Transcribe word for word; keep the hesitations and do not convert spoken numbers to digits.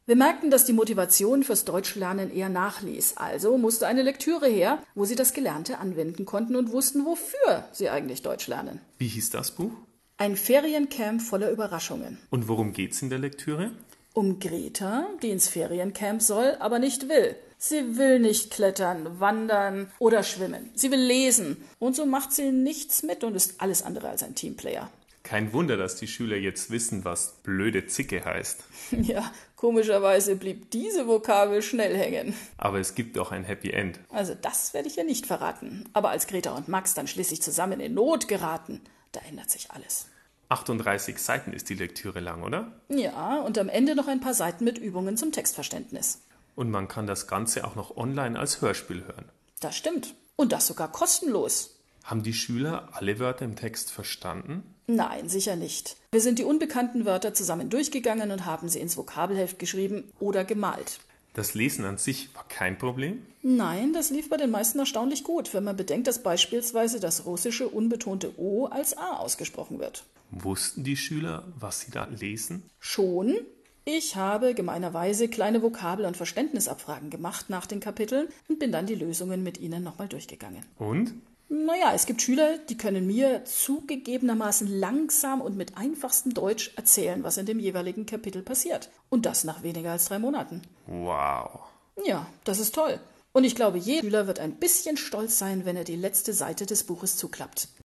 Wir merkten, dass die Motivation fürs Deutschlernen eher nachließ. Also musste eine Lektüre her, wo sie das Gelernte anwenden konnten und wussten, wofür sie eigentlich Deutsch lernen. Wie hieß das Buch? Ein Feriencamp voller Überraschungen. Und worum geht's in der Lektüre? Um Greta, die ins Feriencamp soll, aber nicht will. Sie will nicht klettern, wandern oder schwimmen. Sie will lesen. Und so macht sie nichts mit und ist alles andere als ein Teamplayer. Kein Wunder, dass die Schüler jetzt wissen, was blöde Zicke heißt. Ja, komischerweise blieb diese Vokabel schnell hängen. Aber es gibt auch ein Happy End. Also das werde ich ihr nicht verraten. Aber als Greta und Max dann schließlich zusammen in Not geraten, da ändert sich alles. achtunddreißig Seiten ist die Lektüre lang, oder? Ja, und am Ende noch ein paar Seiten mit Übungen zum Textverständnis. Und man kann das Ganze auch noch online als Hörspiel hören. Das stimmt. Und das sogar kostenlos. Haben die Schüler alle Wörter im Text verstanden? Nein, sicher nicht. Wir sind die unbekannten Wörter zusammen durchgegangen und haben sie ins Vokabelheft geschrieben oder gemalt. Das Lesen an sich war kein Problem? Nein, das lief bei den meisten erstaunlich gut, wenn man bedenkt, dass beispielsweise das russische unbetonte O als A ausgesprochen wird. Wussten die Schüler, was sie da lesen? Schon. Ich habe gemeinerweise kleine Vokabel- und Verständnisabfragen gemacht nach den Kapiteln und bin dann die Lösungen mit ihnen nochmal durchgegangen. Und? Naja, es gibt Schüler, die können mir zugegebenermaßen langsam und mit einfachstem Deutsch erzählen, was in dem jeweiligen Kapitel passiert. Und das nach weniger als drei Monaten. Wow. Ja, das ist toll. Und ich glaube, jeder Schüler wird ein bisschen stolz sein, wenn er die letzte Seite des Buches zuklappt.